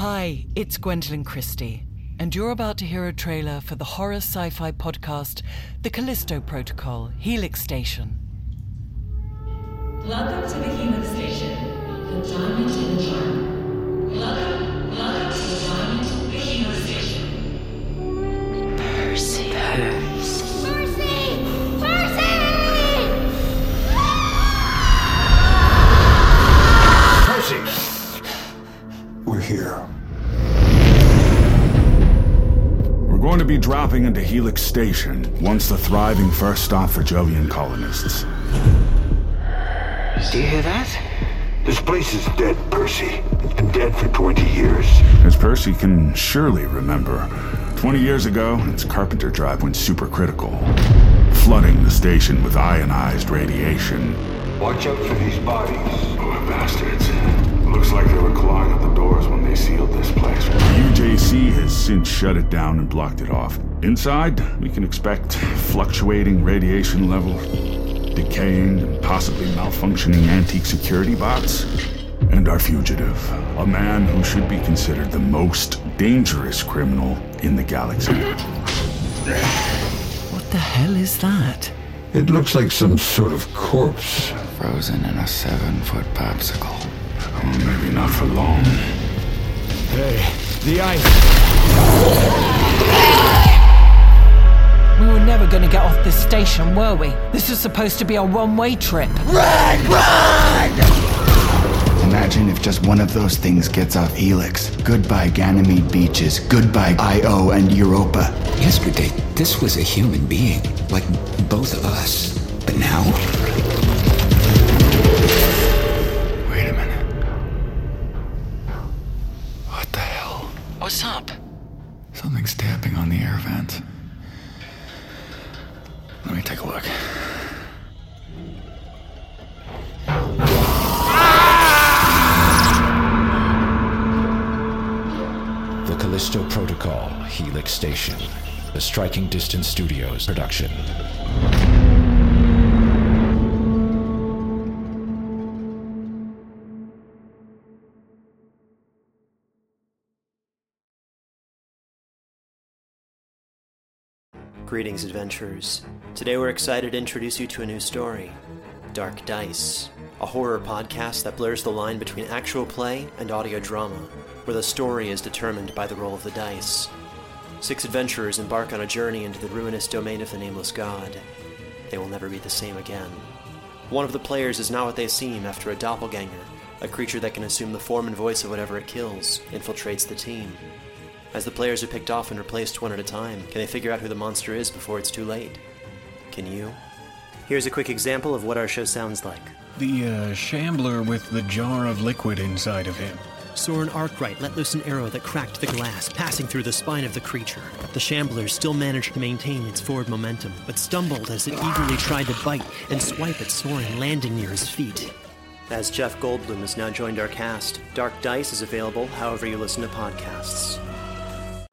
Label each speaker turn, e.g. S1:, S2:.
S1: Hi, it's Gwendolyn Christie, and you're about to hear a trailer for the horror sci-fi podcast, The Callisto Protocol, Helix Station.
S2: Welcome to the Helix Station, the diamond in the dark. Welcome to the diamond in the Helix Station.
S3: Percy!
S4: We're here.
S5: We're going to be dropping into Helix Station, once the thriving first stop for Jovian colonists.
S3: Do you hear that?
S4: This place is dead, Percy. It's been dead for 20 years.
S5: As Percy can surely remember, 20 years ago, its Carpenter Drive went supercritical, flooding the station with ionized radiation.
S4: Watch out for these bodies.
S5: Poor bastards. Looks like they were clawing at the doors when they sealed this place. The UJC has since shut it down and blocked it off. Inside, we can expect fluctuating radiation levels, decaying and possibly malfunctioning antique security bots, and our fugitive, a man who should be considered the most dangerous criminal in the galaxy.
S1: What the hell is that?
S4: It looks like some sort of corpse.
S3: Frozen in a 7-foot popsicle.
S5: Oh, maybe not for long.
S6: Hey, the ice!
S1: We were never going to get off this station, were we? This was supposed to be a one-way trip.
S3: Run! Imagine if just one of those things gets off Helix. Goodbye Ganymede beaches. Goodbye Io and Europa.
S7: Yesterday, this was a human being, like both of us. But now...
S3: Wait a minute. What the hell?
S1: What's up?
S3: Something's tapping on the air vent. Let me take a look.
S8: The Callisto Protocol, Helix Station. The Striking Distance Studios production.
S9: Greetings, adventurers. Today we're excited to introduce you to a new story, Dark Dice, a horror podcast that blurs the line between actual play and audio drama, where the story is determined by the roll of the dice. 6 adventurers embark on a journey into the ruinous domain of the Nameless God. They will never be the same again. One of the players is not what they seem after a doppelganger, a creature that can assume the form and voice of whatever it kills, infiltrates the team. As the players are picked off and replaced one at a time, can they figure out who the monster is before it's too late? Can you? Here's a quick example of what our show sounds like.
S6: The shambler with the jar of liquid inside of him.
S9: Soren Arkwright let loose an arrow that cracked the glass, passing through the spine of the creature. The shambler still managed to maintain its forward momentum, but stumbled as it eagerly tried to bite and swipe at Soren, landing near his feet. As Jeff Goldblum has now joined our cast, Dark Dice is available however you listen to podcasts.